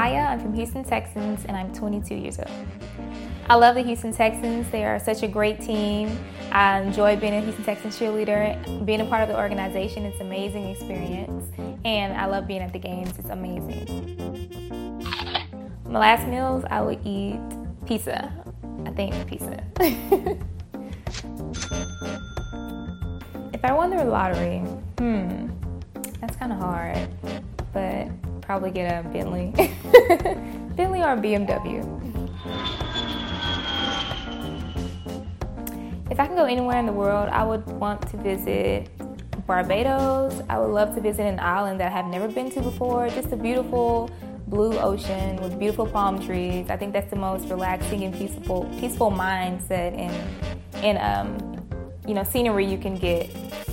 Maya. I'm from Houston, Texas, and I'm 22 years old. I love the Houston Texans. They are such a great team. I enjoy being a Houston Texans cheerleader. Being a part of the organization, it's an amazing experience. And I love being at the games. It's amazing. My last meals, I would eat pizza. I think pizza. If I won the lottery, that's kind of hard, but probably get a Bentley. Bentley or a BMW. If I can go anywhere in the world, I would want to visit Barbados. I would love to visit an island that I have never been to before. Just a beautiful blue ocean with beautiful palm trees. I think that's the most relaxing and peaceful mindset and scenery you can get.